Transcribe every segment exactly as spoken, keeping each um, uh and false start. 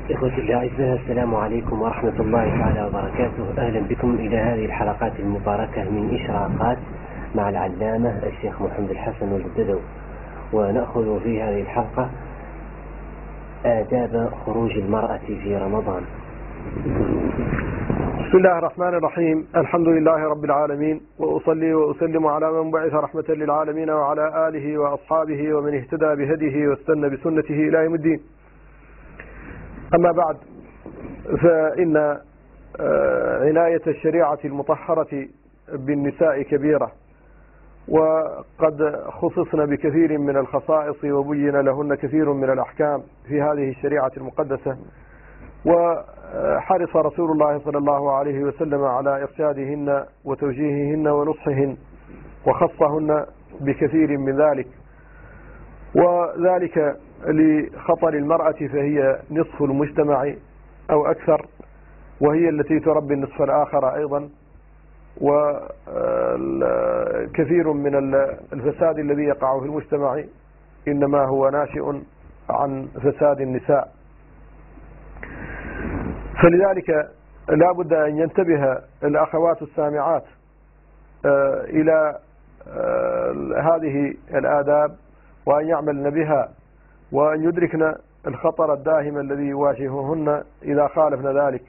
إخوتي الأعزاء، السلام عليكم ورحمة الله تعالى وبركاته. أهلا بكم إلى هذه الحلقات المباركة من إشراقات مع العلامة الشيخ محمد الحسن الجددو، ونأخذ في هذه الحلقة آداب خروج المرأة في رمضان. بسم الله الرحمن الرحيم. الحمد لله رب العالمين، وأصلي وأسلم على من بعث رحمة للعالمين وعلى آله وأصحابه ومن اهتدى بهديه واستنى بسنته إلى يوم الدين. أما بعد، فإن عناية الشريعة المطهرة بالنساء كبيرة، وقد خصصن بكثير من الخصائص وبين لهن كثير من الأحكام في هذه الشريعة المقدسة، وحرص رسول الله صلى الله عليه وسلم على إرشادهن وتوجيههن ونصحهن، وخصهن بكثير من ذلك، وذلك لخطر المرأة، فهي نصف المجتمع أو أكثر، وهي التي تربي النصف الآخر أيضا. وكثير من الفساد الذي يقع في المجتمع إنما هو ناشئ عن فساد النساء. فلذلك لا بد أن ينتبه الأخوات السامعات إلى هذه الآداب، وأن يعملن بها، وأن يدركن الخطر الداهم الذي يواجههن إذا خالفن ذلك.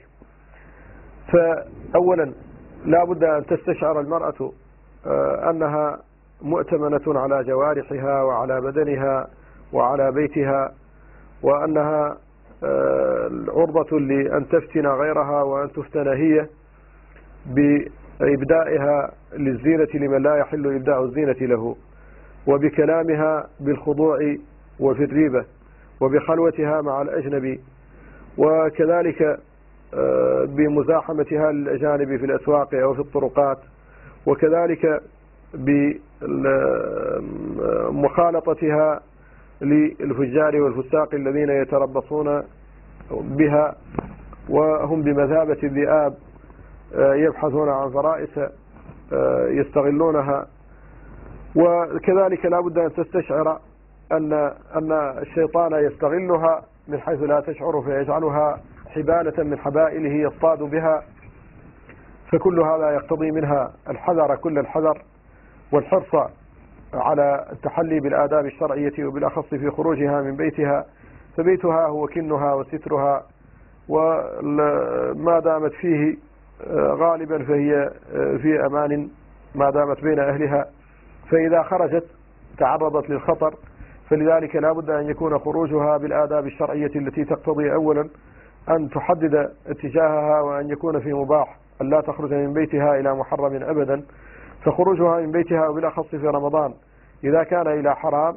فأولا لا بد أن تستشعر المرأة أنها مؤتمنة على جوارحها وعلى بدنها وعلى بيتها، وأنها عرضة لأن تفتن غيرها وأن تفتن هي بإبدائها للزينة لمن لا يحل إبداء الزينة له، وبكلامها بالخضوع وفي الريبة، وبخلوتها مع الأجنبي، وكذلك بمزاحمتها للأجانب في الأسواق أو في الطرقات، وكذلك بمخالطتها للفجار والفساق الذين يتربصون بها، وهم بمثابة الذئاب يبحثون عن فرائس يستغلونها. وكذلك لا بد أن تستشعر أن أن الشيطان يستغلها من حيث لا تشعر، فيجعلها حبالة من حبائله يصطاد بها. فكل هذا يقتضي منها الحذر كل الحذر، والحرص على التحلي بالآداب الشرعية، وبالأخص في خروجها من بيتها، فبيتها هو كنها وسترها، وما دامت فيه غالبا فهي في أمان ما دامت بين أهلها. فإذا خرجت تعرضت للخطر، فلذلك لا بد أن يكون خروجها بالآداب الشرعية التي تقتضي أولا أن تحدد اتجاهها، وأن يكون في مباح، أن لا تخرج من بيتها إلى محرم أبدا. فخروجها من بيتها وبالأخص في رمضان إذا كان إلى حرام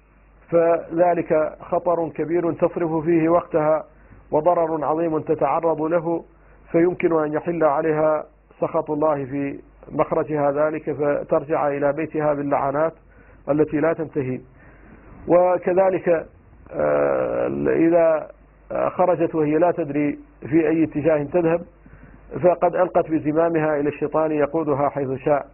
فذلك خطر كبير تصرف فيه وقتها، وضرر عظيم تتعرض له، فيمكن أن يحل عليها سخط الله في مخرجها ذلك، فترجع إلى بيتها باللعنات التي لا تنتهي. وكذلك إذا خرجت وهي لا تدري في أي اتجاه تذهب، فقد ألقت بزمامها إلى الشيطان يقودها حيث شاء.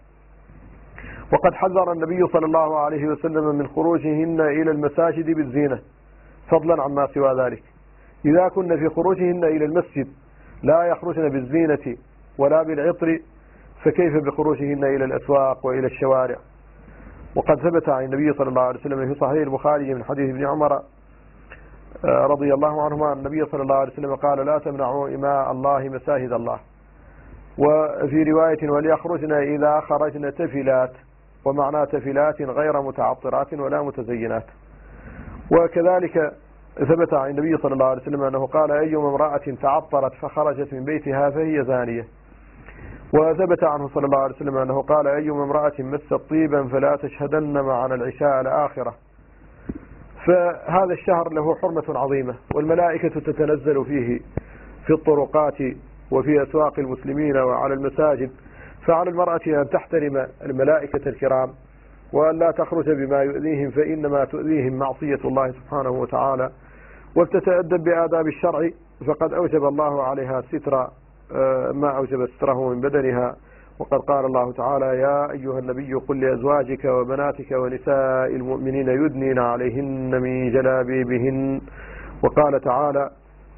وقد حذر النبي صلى الله عليه وسلم من خروجهن إلى المساجد بالزينة، فضلا عما سوى ذلك. إذا كن في خروجهن إلى المسجد لا يخرجن بالزينة ولا بالعطر، فكيف بخروجهن إلى الأسواق وإلى الشوارع؟ وقد ثبت عن النبي صلى الله عليه وسلم في صحيح البخاري من حديث ابن عمر رضي الله عنهما أن النبي صلى الله عليه وسلم قال: لا تمنعوا إماء الله مساجد الله. وفي رواية: وليخرجن إذا خرجن تفلات، ومعنى تفلات غير متعطرات ولا متزينات. وكذلك ثبت عن النبي صلى الله عليه وسلم أنه قال: أيما امرأة تعطرت فخرجت من بيتها فهي زانية. وثبت عنه صلى الله عليه وسلم أنه قال: أيما امرأة مست طيبا فلا تشهدن معنا العشاء الآخرة. فهذا الشهر له حرمة عظيمة، والملائكة تتنزل فيه في الطرقات وفي أسواق المسلمين وعلى المساجد، فعلى المرأة أن تحترم الملائكة الكرام، وأن لا تخرج بما يؤذيهم، فإنما تؤذيهم معصية الله سبحانه وتعالى، وتتأدب بآداب الشرع، فقد أوجب الله عليها ستر ما أوجب ستره من بدنها. وقد قال الله تعالى: يا أيها النبي قل لأزواجك وبناتك ونساء المؤمنين يدنين عليهن من جلابيبهن. وقال تعالى: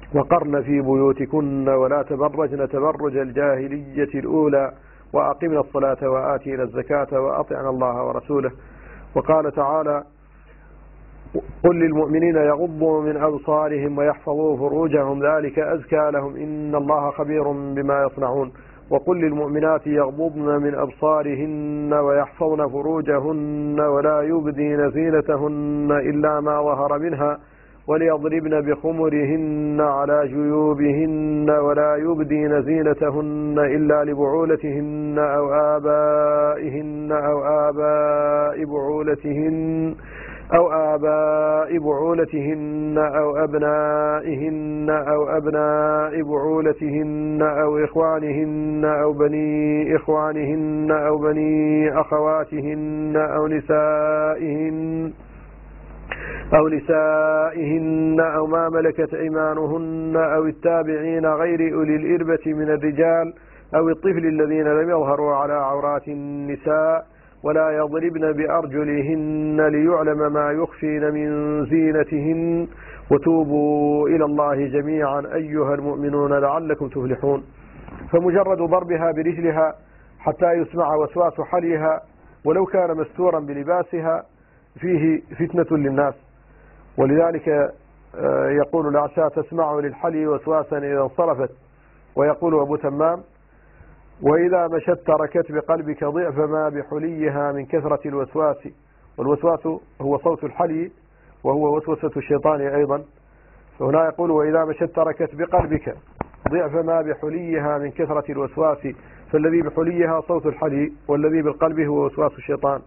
وقرن في بيوتكن ولا تبرجن تبرج الجاهلية الأولى وأقمنا الصلاة وآتينا الزكاة وأطعنا الله ورسوله. وقال تعالى: قل للمؤمنين يغضوا من أبصارهم ويحفظوا فروجهم ذلك أزكى لهم إن الله خبير بما يصنعون. وقل للمؤمنات يغضضن من أبصارهن ويحفظن فروجهن ولا يبدين زينتهن إلا ما ظهر منها وليضربن بخمرهن على جيوبهن ولا يبدين زينتهن إلا لبعولتهن أو آبائهن أو آباء بعولتهن أو آباء بعولتهن أو أبنائهن أو أبناء بعولتهن أو إخوانهن أو بني إخوانهن أو بني أخواتهن أو نسائهن أو نسائهن أو ما ملكت أيمانهن أو التابعين غير أولي الإربة من الرجال أو الطفل الذين لم يظهروا على عورات النساء ولا يضربن بأرجلهن ليعلم ما يخفين من زينتهن وتوبوا إلى الله جميعا أيها المؤمنون لعلكم تفلحون. فمجرد ضربها برجلها حتى يسمع وسواس حليها ولو كان مستورا بلباسها فيه فتنة للناس. ولذلك يقول الأعشى: تسمع للحلي وسواسا إذا انصرفت. ويقول أبو تمام: وإذا مشت تركت بقلبك ضعف ما بحليها من كثرة الوسواس. والوسواس هو صوت الحلي وهو وسوسة الشيطان أيضا. فهنا يقول: وإذا مشت تركت بقلبك ضعف ما بحليها من كثرة الوسواس. فالذي بحليها صوت الحلي والذي بالقلب هو وسواس الشيطان.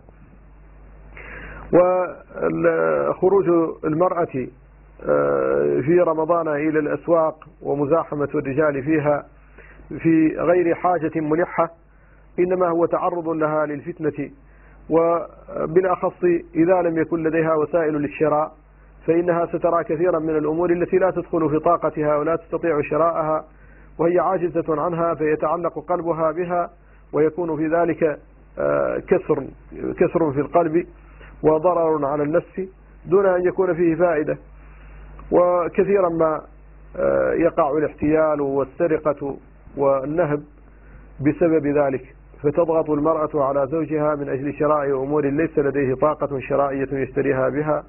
وخروج المرأة في رمضان إلى الأسواق ومزاحمة الرجال فيها في غير حاجة ملحة إنما هو تعرض لها للفتنة، وبالأخص إذا لم يكن لديها وسائل للشراء فإنها سترى كثيرا من الأمور التي لا تدخل في طاقتها ولا تستطيع شراءها وهي عاجزة عنها، فيتعلق قلبها بها ويكون في ذلك كسر كسر في القلب وضرر على النفس دون أن يكون فيه فائدة. وكثيرا ما يقع الاحتيال والسرقة والنهب بسبب ذلك، فتضغط المرأة على زوجها من أجل شراء أمور ليس لديه طاقة شرائية يشتريها بها،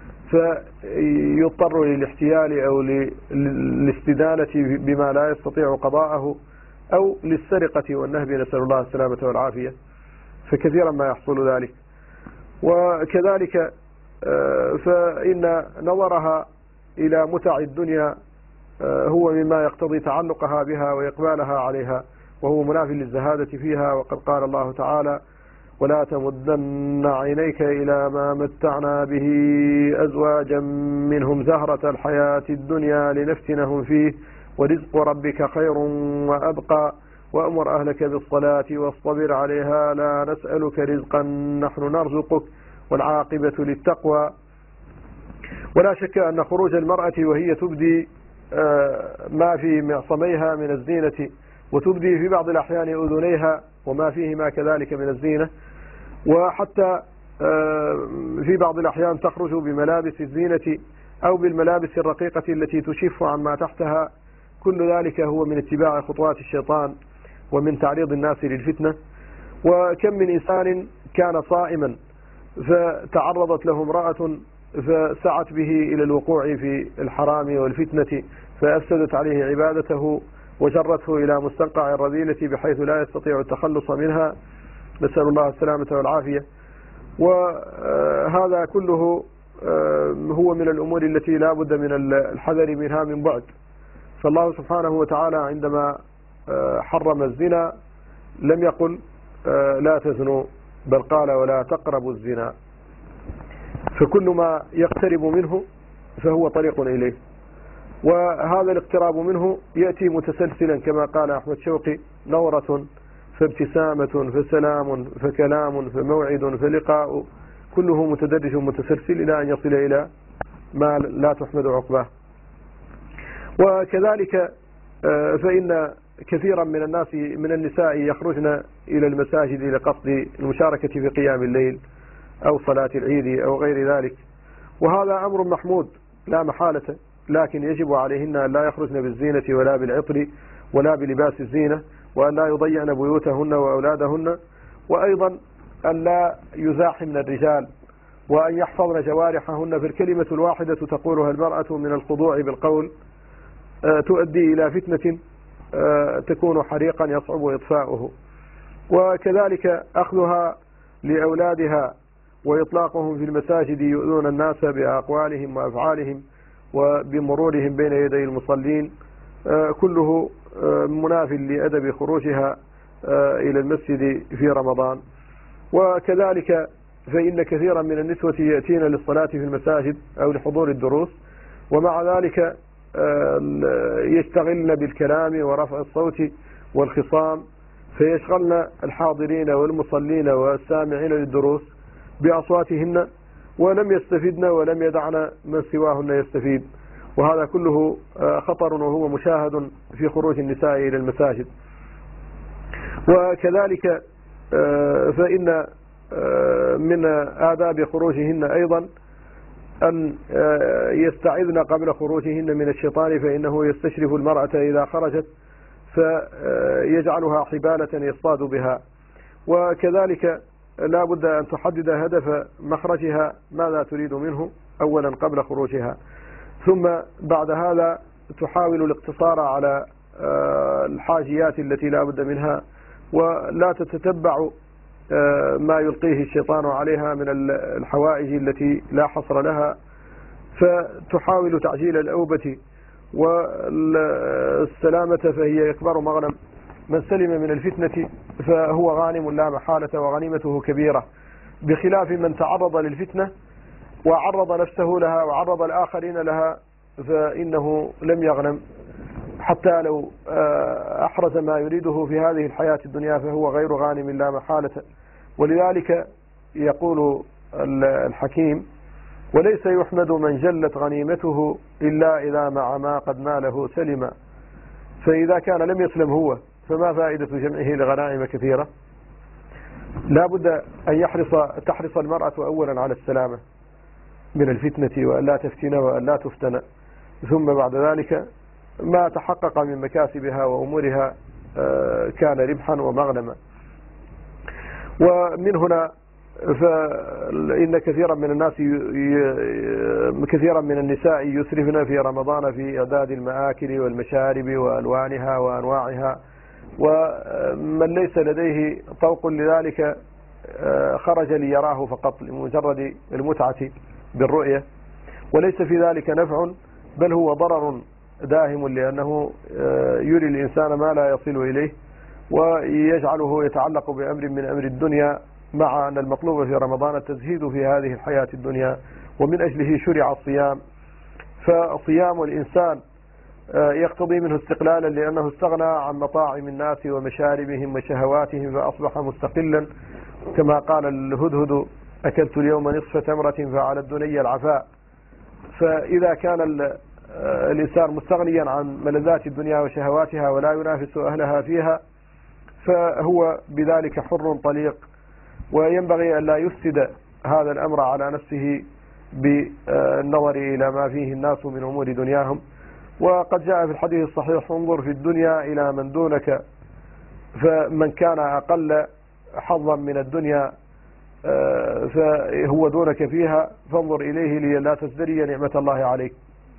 فيضطر للاحتيال أو للاستدانة بما لا يستطيع قضاءه أو للسرقة والنهب، نسأل الله السلامة والعافية. فكثيرا ما يحصل ذلك. وكذلك فإن نظرها إلى متع الدنيا هو مما يقتضي تعلقها بها وإقبالها عليها، وهو مناف للزهادة فيها. وقد قال الله تعالى: ولا تمدن عينيك إلى ما متعنا به أزواجا منهم زهرة الحياة الدنيا لنفتنهم فيه ورزق ربك خير وأبقى وأمر أهلك بالصلاة واصطبر عليها لا نسألك رزقا نحن نرزقك والعاقبة للتقوى. ولا شك أن خروج المرأة وهي تبدي ما في معصميها من الزينة وتبدي في بعض الأحيان أذنيها وما فيهما كذلك من الزينة، وحتى في بعض الأحيان تخرج بملابس الزينة أو بالملابس الرقيقة التي تشف عما تحتها، كل ذلك هو من اتباع خطوات الشيطان ومن تعريض الناس للفتنة. وكم من إنسان كان صائما فتعرضت له امرأة فسعت به إلى الوقوع في الحرام والفتنة فأفسدت عليه عبادته وجرته إلى مستنقع الرذيلة بحيث لا يستطيع التخلص منها، نسأل الله السلامة والعافية. وهذا كله هو من الأمور التي لا بد من الحذر منها من بعد. فالله سبحانه وتعالى عندما حرم الزنا لم يقل لا تزنوا، بل قال ولا تقربوا الزنا. فكل ما يقترب منه فهو طريق إليه، وهذا الاقتراب منه يأتي متسلسلا كما قال أحمد شوقي: نورة فابتسامة فسلام فكلام فموعد فلقاء، كله متدرج متسلسل إلى أن يصل إلى ما لا تحمد عقباه. وكذلك فإن كثيرا من الناس من النساء يخرجن إلى المساجد لقصد المشاركة في قيام الليل أو صلاة العيد أو غير ذلك، وهذا أمر محمود لا محالة، لكن يجب عليهن أن لا يخرجن بالزينة ولا بالعطر ولا بلباس الزينة، وأن لا يضيعن بيوتهن وأولادهن، وأيضا أن لا يزاحمن الرجال، وأن يحفظن جوارحهن. فالكلمة الواحدة تقولها المرأة من الخضوع بالقول تؤدي إلى فتنة تكون حريقا يصعب إطفاؤه. وكذلك أخذها لأولادها وإطلاقهم في المساجد يؤذون الناس بأقوالهم وأفعالهم وبمرورهم بين يدي المصلين، كله مناف لأدب خروجها إلى المسجد في رمضان. وكذلك فإن كثيرا من النسوة يأتين للصلاة في المساجد أو لحضور الدروس، ومع ذلك يشتغلن بالكلام ورفع الصوت والخصام، فيشغلن الحاضرين والمصلين والسامعين للدروس بأصواتهن، ولم يستفدن ولم يدعن من سواهن يستفيد. وهذا كله خطر وهو مشاهد في خروج النساء إلى المساجد. وكذلك فإن من آداب خروجهن أيضا أن يستعذن قبل خروجهن من الشيطان، فإنه يستشرف المرأة إذا خرجت فيجعلها حبالة يصطاد بها. وكذلك لا بد أن تحدد هدف مخرجها ماذا تريد منه أولا قبل خروجها، ثم بعد هذا تحاول الاقتصار على الحاجيات التي لا بد منها، ولا تتتبع ما يلقيه الشيطان عليها من الحوائج التي لا حصر لها، فتحاول تعجيل الأوبة والسلامة، فهي أكبر مغنم. من سلم من الفتنة فهو غانم لا محالة، وغنيمته كبيرة، بخلاف من تعرض للفتنة وعرض نفسه لها وعرض الآخرين لها فإنه لم يغنم، حتى لو أحرز ما يريده في هذه الحياة الدنيا فهو غير غانم لا محالة. ولذلك يقول الحكيم: وليس يحمد من جلت غنيمته إلا إذا مع ما قد ناله سلم. فإذا كان لم يسلم هو فما فائدة جمعه لغنائم كثيرة؟ لا بد أن يحرص تحرص المرأة أولا على السلامة من الفتنة، وأن لا تفتن وأن لا تفتن، ثم بعد ذلك ما تحقق من مكاسبها وأمورها كان ربحا ومغنما. ومن هنا فإن كثيرا من الناس كثيرا من النساء يسرفن في رمضان في إعداد المآكل والمشارب وألوانها وأنواعها، ومن ليس لديه طوق لذلك خرج ليراه فقط لمجرد المتعة بالرؤية، وليس في ذلك نفع، بل هو ضرر داهم، لأنه يري الإنسان ما لا يصل إليه ويجعله يتعلق بأمر من أمر الدنيا، مع أن المطلوب في رمضان التزهيد في هذه الحياة الدنيا، ومن أجله شرع الصيام. فصيام الإنسان يقتضي منه استقلالا، لأنه استغنى عن مطاعم الناس ومشاربهم وشهواتهم فأصبح مستقلا، كما قال الهدهد: أكلت اليوم نصف تمرة فعلى الدنيا العفاء. فإذا كان الإنسان مستغنيا عن ملذات الدنيا وشهواتها ولا ينافس أهلها فيها، فهو بذلك حر طليق، وينبغي أن لا يفسد هذا الأمر على نفسه بالنظر إلى ما فيه الناس من أمور دنياهم. وقد جاء في الحديث الصحيح: انظر في الدنيا إلى من دونك، فمن كان أقل حظا من الدنيا فهو دونك فيها، فانظر إليه لي لا تزدري نعمة الله عليك.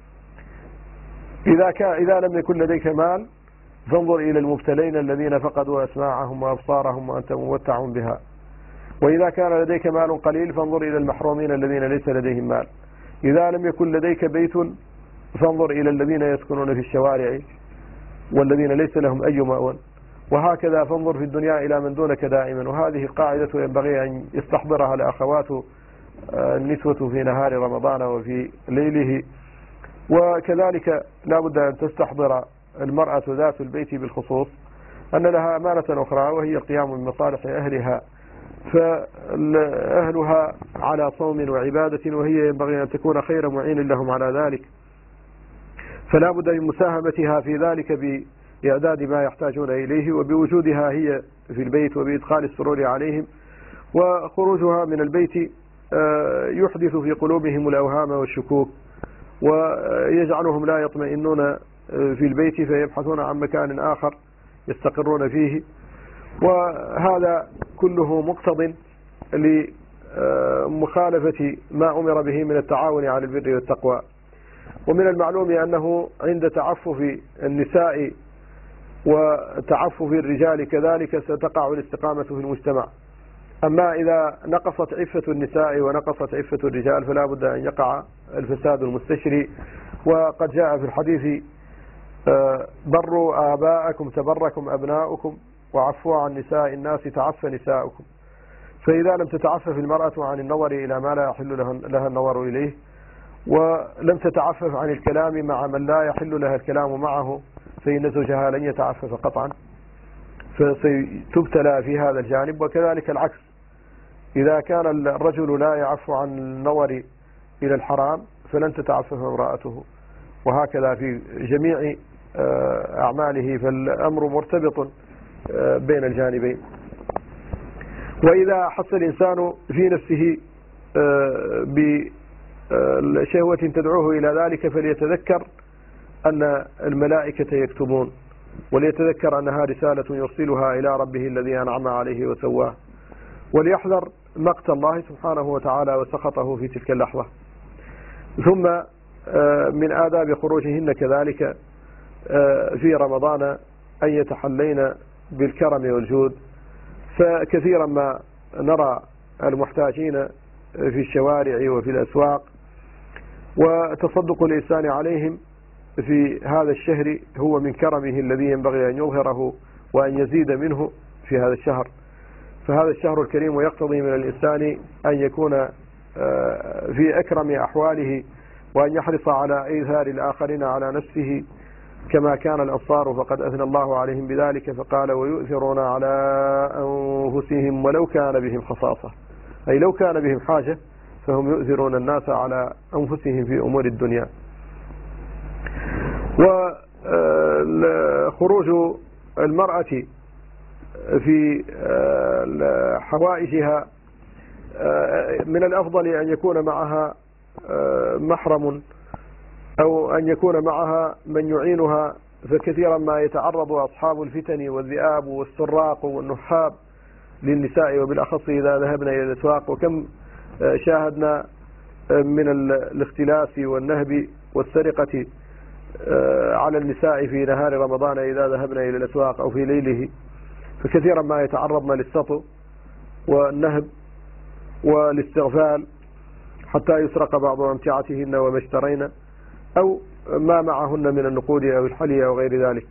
إذا كان إذا لم يكن لديك مال فانظر إلى المبتلين الذين فقدوا أسماعهم وأبصارهم وأنت ممتع بها. وإذا كان لديك مال قليل فانظر إلى المحرومين الذين ليس لديهم مال. إذا لم يكن لديك بيت فانظر إلى الذين يسكنون في الشوارع والذين ليس لهم أي مأوى. وهكذا فانظر في الدنيا إلى من دونك دائما. وهذه قاعدة ينبغي أن يستحضرها الأخوات النسوة في نهار رمضان وفي ليله. وكذلك لا بد أن تستحضر المرأة ذات البيت بالخصوص أن لها أمانة أخرى، وهي القيام بمصالح أهلها، فأهلها على صوم وعبادة، وهي ينبغي أن تكون خير معين لهم على ذلك، فلا بد من مساهمتها في ذلك بإعداد ما يحتاجون إليه، وبوجودها هي في البيت وبإدخال السرور عليهم. وخروجها من البيت يحدث في قلوبهم الأوهام والشكوك، ويجعلهم لا يطمئنون في البيت فيبحثون عن مكان آخر يستقرون فيه. وهذا كله مقتض لمخالفة ما أمر به من التعاون على البر والتقوى. ومن المعلوم أنه عند تعفف النساء وتعفف الرجال كذلك ستقع الاستقامة في المجتمع. أما إذا نقصت عفة النساء ونقصت عفة الرجال فلا بد أن يقع الفساد المستشري. وقد جاء في الحديث بروا آباءكم تبركم أبناؤكم وعفوا عن نساء الناس تعفى نساؤكم. فإذا لم تتعفف المرأة عن النظر إلى ما لا يحل لها النظر إليه، ولم تتعفف عن الكلام مع من لا يحل لها الكلام معه، فإن زوجها لن يتعفف قطعا، فستبتلى في هذا الجانب. وكذلك العكس، إذا كان الرجل لا يعفو عن النظر إلى الحرام فلن تتعفف امرأته، وهكذا في جميع أعماله، فالأمر مرتبط بين الجانبين. وإذا حس الإنسان في نفسه بشهوة تدعوه إلى ذلك فليتذكر أن الملائكة يكتبون، وليتذكر أنها رسالة يرسلها إلى ربه الذي أنعم عليه وسواه، وليحذر مقت الله سبحانه وتعالى وسخطه في تلك اللحظة. ثم من آداب خروجهن كذلك في رمضان أن يتحلين بالكرم والجود، فكثيرا ما نرى المحتاجين في الشوارع وفي الأسواق، وتصدق الإنسان عليهم في هذا الشهر هو من كرمه الذي ينبغي أن يظهره وأن يزيد منه في هذا الشهر. فهذا الشهر الكريم يقتضي من الإنسان أن يكون في أكرم أحواله، وأن يحرص على إيثار الآخرين على نفسه كما كان الأنصار، فقد أثنى الله عليهم بذلك فقال ويؤثرون على أنفسهم ولو كان بهم خصاصة، أي لو كان بهم حاجة فهم يؤثرون الناس على أنفسهم في أمور الدنيا. وخروج المرأة في حوائجها من الأفضل أن يكون معها محرم أو أن يكون معها من يعينها، فكثيرا ما يتعرض أصحاب الفتن والذئاب والسراق والنحاب للنساء، وبالأخص إذا ذهبنا إلى الأسواق. وكم شاهدنا من الاختلاس والنهب والسرقة على النساء في نهار رمضان إذا ذهبنا إلى الأسواق أو في ليله، فكثيرا ما يتعرضن للسطو والنهب والاستغفال حتى يسرق بعض أمتعتهن وما اشترين أو ما معهن من النقود أو الحلي أو غير ذلك.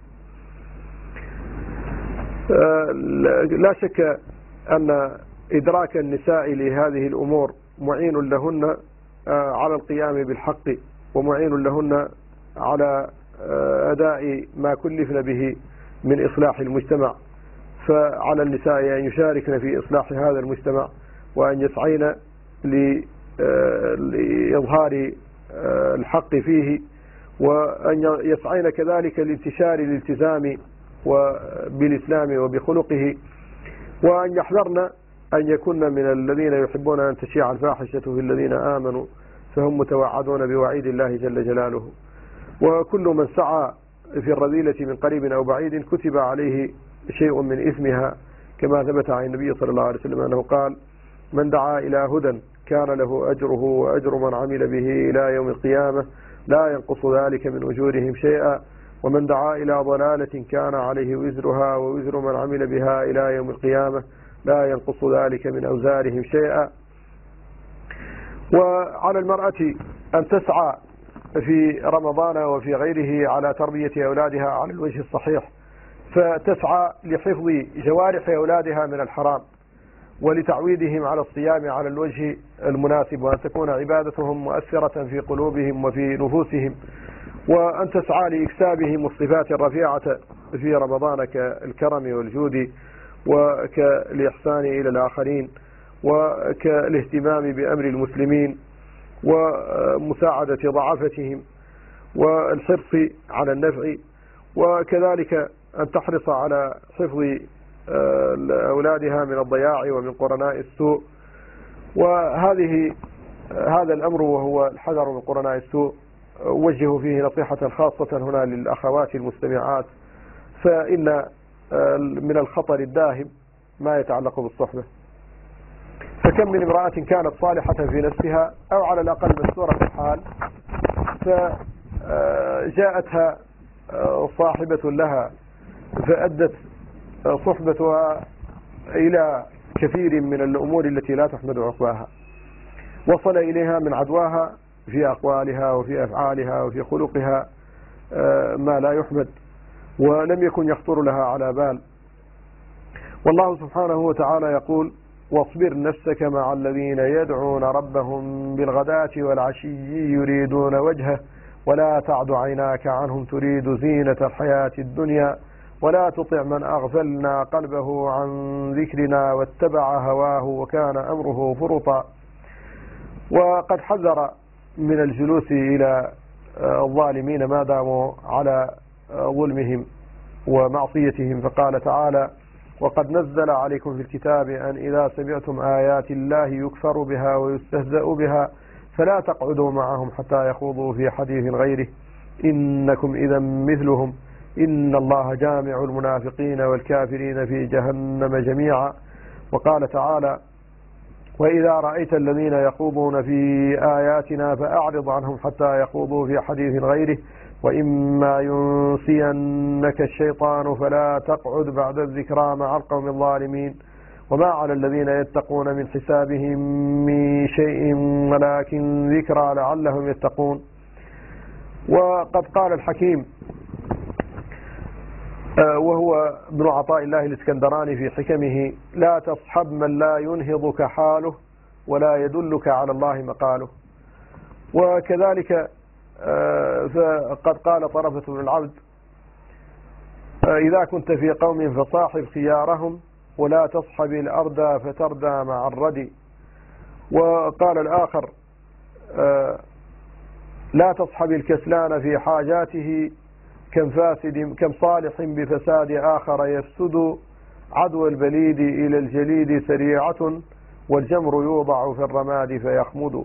لا شك أن إدراك النساء لهذه الأمور معين لهن على القيام بالحق، ومعين لهن على أداء ما كلفن به من إصلاح المجتمع. فعلى النساء أن يشاركن في إصلاح هذا المجتمع، وأن يسعين لإظهار الحق فيه، وأن يسعين كذلك لانتشار الالتزام بالإسلام وبخلقه، وأن يحذرن أن يكون من الذين يحبون أن تشيع الفاحشة في الذين آمنوا فهم متوعدون بوعيد الله جل جلاله. وكل من سعى في الرذيلة من قريب أو بعيد كتب عليه شيء من إثمها، كما ثبت عن النبي صلى الله عليه وسلم أنه قال من دعا إلى هدى كان له أجره وأجر من عمل به إلى يوم القيامة لا ينقص ذلك من أجورهم شيئا، ومن دعا إلى ضلالة كان عليه وزرها ووزر من عمل بها إلى يوم القيامة لا ينقص ذلك من أوزارهم شيئا. وعلى المرأة أن تسعى في رمضان وفي غيره على تربية أولادها على الوجه الصحيح، فتسعى لحفظ جوارح أولادها من الحرام، ولتعويدهم على الصيام على الوجه المناسب، وأن تكون عبادتهم مؤثرة في قلوبهم وفي نفوسهم، وأن تسعى لإكسابهم الصفات الرفيعة في رمضان كالكرم والجود وكالإحسان إلى الآخرين وكالاهتمام بأمر المسلمين ومساعدة ضعفتهم والحرص على النفع، وكذلك أن تحرص على حفظ أولادها من الضياع ومن قرناء السوء. وهذه هذا الأمر وهو الحذر من قرناء السوء وأوجه فيه نصيحة خاصة هنا للأخوات المستمعات، فإن من الخطر الداهم ما يتعلق بالصحبة. فكم من امرأة كانت صالحة في نفسها أو على الأقل مستورة الحال، فجاءتها صاحبة لها فأدت صحبتها إلى كثير من الأمور التي لا تحمد عقباها، وصل إليها من عدواها في أقوالها وفي أفعالها وفي خلقها ما لا يحمد ولم يكن يخطر لها على بال. والله سبحانه وتعالى يقول: واصبر نفسك مع الذين يدعون ربهم بالغداة والعشي يريدون وجهه ولا تعد عيناك عنهم تريد زينة الحياة الدنيا ولا تطع من أغفلنا قلبه عن ذكرنا واتبع هواه وكان أمره فرطا. وقد حذر من الجلوس إلى الظالمين ما داموا على ظلمهم ومعصيتهم، فقال تعالى: وقد نزل عليكم في الكتاب أن إذا سمعتم آيات الله يكفر بها ويستهزأ بها فلا تقعدوا معهم حتى يخوضوا في حديث غيره إنكم إذا مثلهم إن الله جامع المنافقين والكافرين في جهنم جميعا. وقال تعالى: وإذا رأيت الذين يخوضون في آياتنا فأعرض عنهم حتى يخوضوا في حديث غيره وإما ينسينك الشيطان فلا تقعد بعد الذكرى مع القوم الظالمين وما على الذين يتقون من حسابهم من شيء ولكن ذكرى لعلهم يتقون. وقد قال الحكيم وهو ابن عطاء الله الإسكندراني في حكمه: لا تصحب من لا ينهضك حاله ولا يدلك على الله مقاله. وكذلك فقد قال طرفة بن العبد: إذا كنت في قوم فصاحب خيارهم ولا تصحب الأردى فتردى مع الردي. وقال الآخر: لا تصحب الكسلان في حاجاته كم فاسد كم صالح بفساد آخر يفسد عدو البليد إلى الجليد سريعة والجمر يوضع في الرماد فيخمد.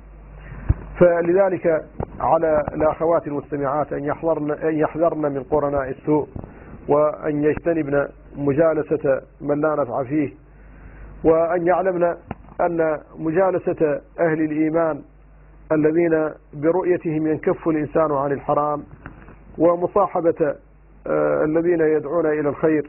فلذلك على الأخوات المستمعات أن يحذرن, أن يحذرن من قرناء السوء وأن يجتنبن مجالسة من لا نفع فيه، وأن يعلمن أن مجالسة أهل الإيمان الذين برؤيتهم ينكف الإنسان عن الحرام ومصاحبة الذين يدعون إلى الخير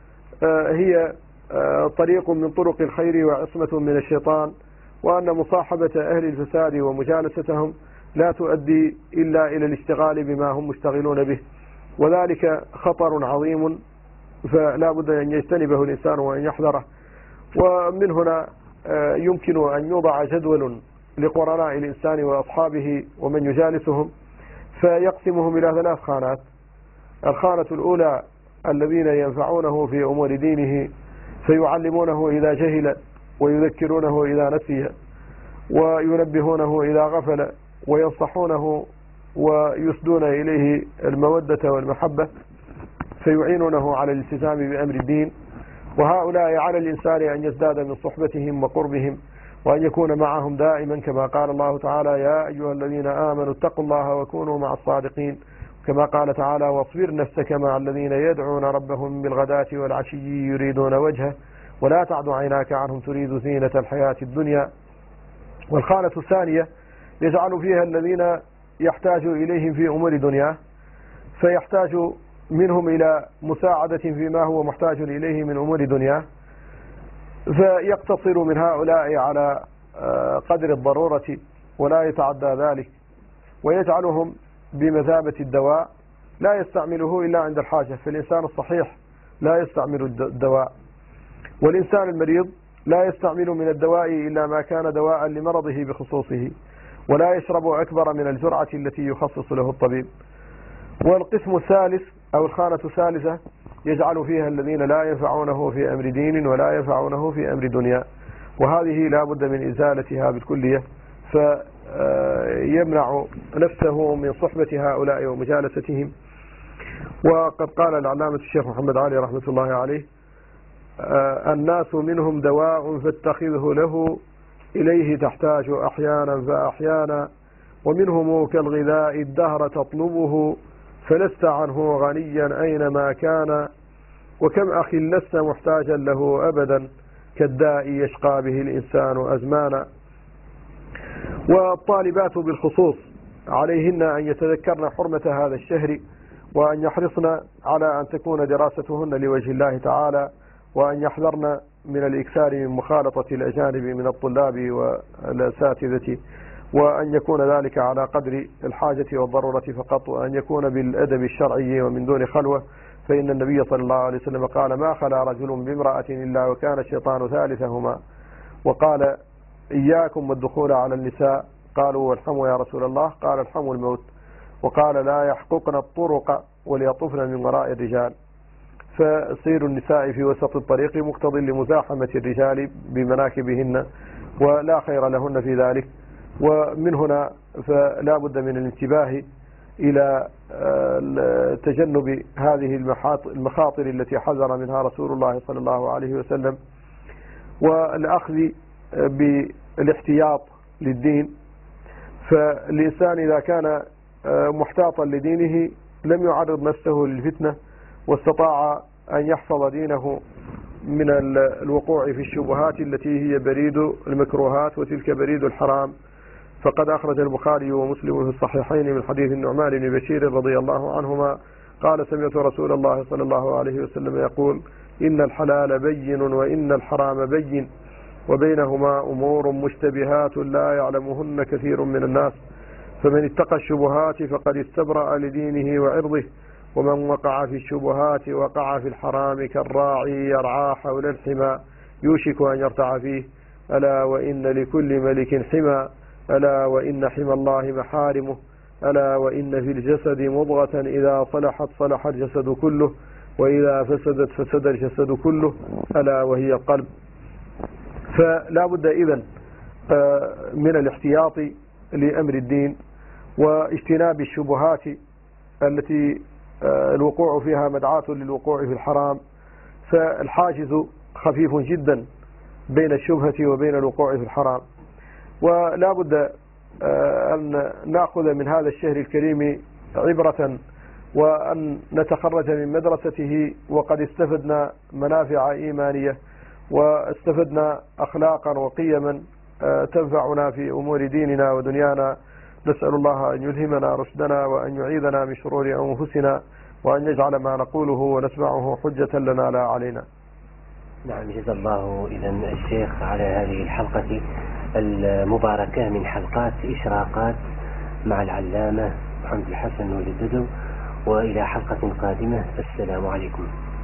هي طريق من طرق الخير وعصمة من الشيطان، وأن مصاحبة أهل الفساد ومجالستهم لا تؤدي إلا إلى الاشتغال بما هم مشتغلون به، وذلك خطر عظيم فلا بد أن يجتنبه الإنسان وأن يحذره. ومن هنا يمكن أن يوضع جدول لقرناء الإنسان وأصحابه ومن يجالسهم فيقسمهم إلى ثلاث خانات. الخانة الأولى الذين ينفعونه في أمور دينه فيعلمونه إذا جهل ويذكرونه إذا نسي وينبهونه إذا غفل وينصحونه ويسدون إليه المودة والمحبة فيعينونه على الالتزام بأمر الدين. وهؤلاء على الإنسان أن يزداد من صحبتهم وقربهم وأن يكون معهم دائما كما قال الله تعالى: يا أيها الذين آمنوا اتقوا الله وكونوا مع الصادقين، كما قال تعالى: واصبر نفسك مع الذين يدعون ربهم بالغداة والعشي يريدون وجهه ولا تعد عيناك عنهم تريد زينة الحياة الدنيا. والخانة الثانية يجعل فيها الذين يحتاج إليهم في أمور دنياه فيحتاج منهم إلى مساعدة فيما هو محتاج إليه من أمور دنياه، فيقتصر من هؤلاء على قدر الضرورة ولا يتعدى ذلك، ويجعلهم بمثابة الدواء لا يستعمله إلا عند الحاجة. فالإنسان الصحيح لا يستعمل الدواء، والإنسان المريض لا يستعمل من الدواء إلا ما كان دواء لمرضه بخصوصه، ولا يشرب أكبر من الجرعة التي يخصص له الطبيب. والقسم الثالث أو الخانة الثالثة يجعل فيها الذين لا ينفعونه في أمر دين ولا ينفعونه في أمر دنيا، وهذه لا بد من إزالتها بالكلية، فيمنع نفسه من صحبة هؤلاء ومجالستهم. وقد قال العلامة الشيخ محمد علي رحمة الله عليه: الناس منهم دواء فاتخذه له إليه تحتاج أحيانا فأحيانا ومنهم كالغذاء الدهر تطلبه فلست عنه غنيا أينما كان، وكم أخ لست محتاجا له أبدا كالداء يشقى به الإنسان أزمانا. والطالبات بالخصوص عليهن أن يتذكرن حرمة هذا الشهر، وأن يحرصن على أن تكون دراستهن لوجه الله تعالى، وأن يحذرن من الإكثار من مخالطة الأجانب من الطلاب والأساتذة، وأن يكون ذلك على قدر الحاجة والضرورة فقط، وأن يكون بالأدب الشرعي ومن دون خلوة، فإن النبي صلى الله عليه وسلم قال: ما خلا رجل بامرأة إلا وكان الشيطان ثالثهما. وقال: إياكم والدخول على النساء. قالوا: والحم يا رسول الله؟ قال: الحم الموت. وقال: لا يحققن الطرق وليطفن من وراء الرجال. فسير النساء في وسط الطريق مقتض لمزاحمة الرجال بمناكبهن، ولا خير لهن في ذلك. ومن هنا فلا بد من الانتباه إلى تجنب هذه المخاطر التي حذر منها رسول الله صلى الله عليه وسلم، والأخذ بالاحتياط للدين. فالإنسان إذا كان محتاطا لدينه لم يعرض نفسه للفتنة، واستطاع أن يحفظ دينه من الوقوع في الشبهات التي هي بريد المكروهات وتلك بريد الحرام. فقد أخرج البخاري ومسلم في الصحيحين من حديث النعمان بن بشير رضي الله عنهما قال: سمعت رسول الله صلى الله عليه وسلم يقول: إن الحلال بين وإن الحرام بين وبينهما أمور مشتبهات لا يعلمهن كثير من الناس، فمن اتقى الشبهات فقد استبرأ لدينه وعرضه، ومن وقع في الشبهات وقع في الحرام كالراعي يرعى حول الحمى يوشك أن يرتع فيه. ألا وإن لكل ملك حمى، ألا وإن حمى الله محارمه، ألا وإن في الجسد مضغة إذا صلحت صلح الجسد كله، وإذا فسدت فسد الجسد كله، ألا وهي القلب. فلا بد إذن من الاحتياط لأمر الدين واجتناب الشبهات التي الوقوع فيها مدعاة للوقوع في الحرام. فالحاجز خفيف جدا بين الشبهة وبين الوقوع في الحرام. ولا بد أن نأخذ من هذا الشهر الكريم عبرة، وأن نتخرج من مدرسته وقد استفدنا منافع إيمانية، واستفدنا أخلاقا وقيما تنفعنا في أمور ديننا ودنيانا. نسأل الله أن يلهمنا رشدنا، وأن يعيذنا من شرور أنفسنا، وأن يجعل ما نقوله ونسمعه حجة لنا لا علينا. نعم، جزا الله إذن الشيخ على هذه الحلقة المباركة من حلقات إشراقات مع العلامة محمد الحسن والددو، وإلى حلقة قادمة. السلام عليكم.